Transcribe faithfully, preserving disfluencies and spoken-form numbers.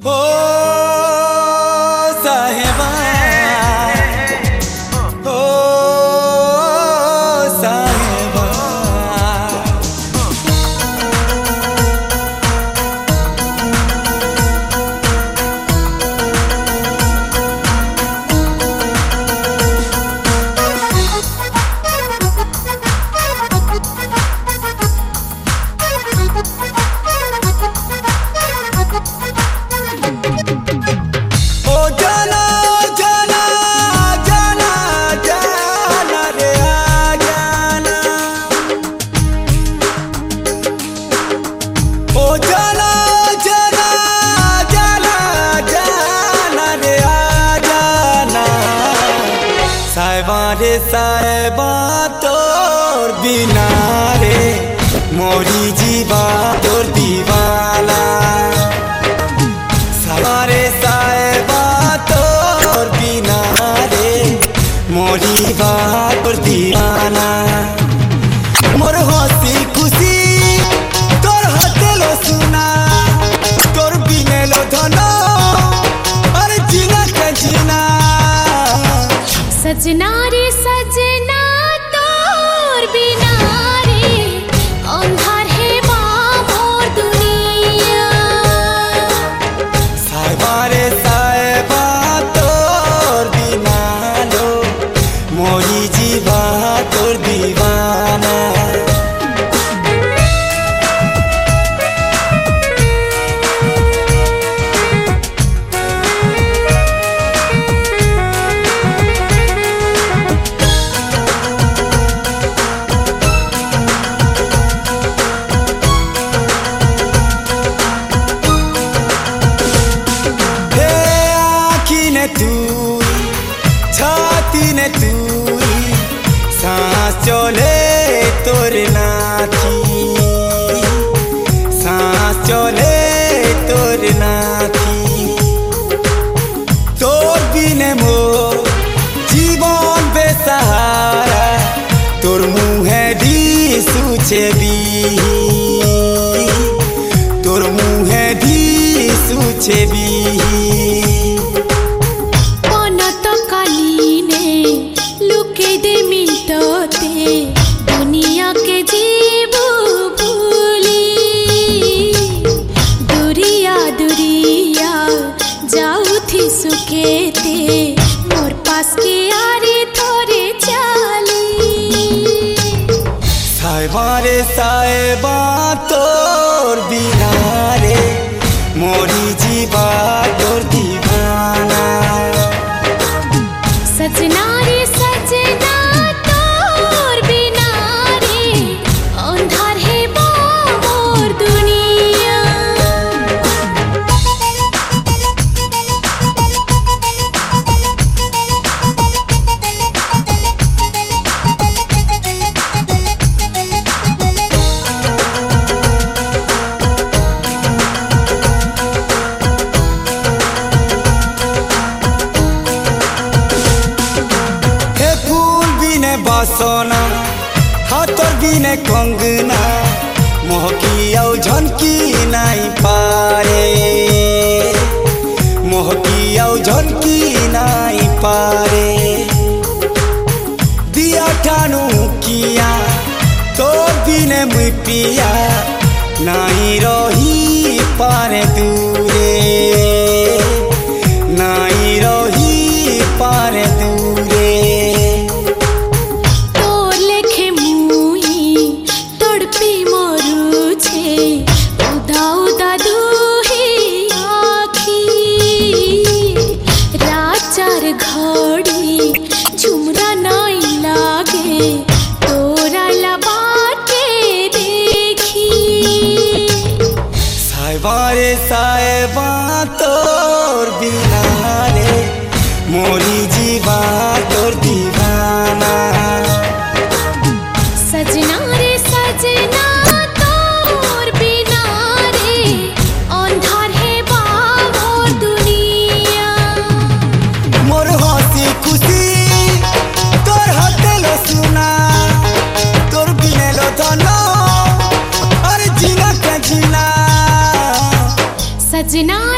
ओ साहिबा ओ साहिबा रे साहिबा तोर बिना रे मोरी जीवा तोर दीवाना सारे साहिबा तोर बिना रे मोरी जीवा तोर दीवाना मोर हसी खुशी तोर हतेलो सुना तोर बिने लो धनो अरे जीना के जीना सजना रे सजना तोर बिना रे अंधार है मोर दुनिया साहिबा रे साहिबा तोर बिना लो मोरी जीवा तोर दीवाना छाती ने तूरी सांस चले तोर नाथी सांस चले तोर नाथी तोर बिने मोर जीवन बेसहारा तोर मुहे दी सुचे भी तोर मुहे दी सुचे भी दुनिया के जीव भूली दुरिया दुरिया जाऊ थी सुखे ते मोर पास के आरे थोरे चाली साहिबा रे साहिबा तोर बिना रे मोरी जीवा तोर दीवाना सजना रे सजना सोना हाथोर बिने कंगना मोहकी औ झनकी नहीं पारे मोहकी औ झनकी नहीं पारे दिया ठानू किया तो बिने मुई पिया नहीं रही पारे दूरे नहीं रही पारे दूरे घड़ी झुमरा नहीं लागे तोरा लबाटे देखी साहिबा रे साहिबा तोर बिना रे मोरी जीवा तोर दीवाना सजना रे सजना तोर बिना रे अंधार है मोर दुनिया मोर हसी खुशी तोर हतेलो सुना तोर बिने लो धनो अरे जीना के जीना सजना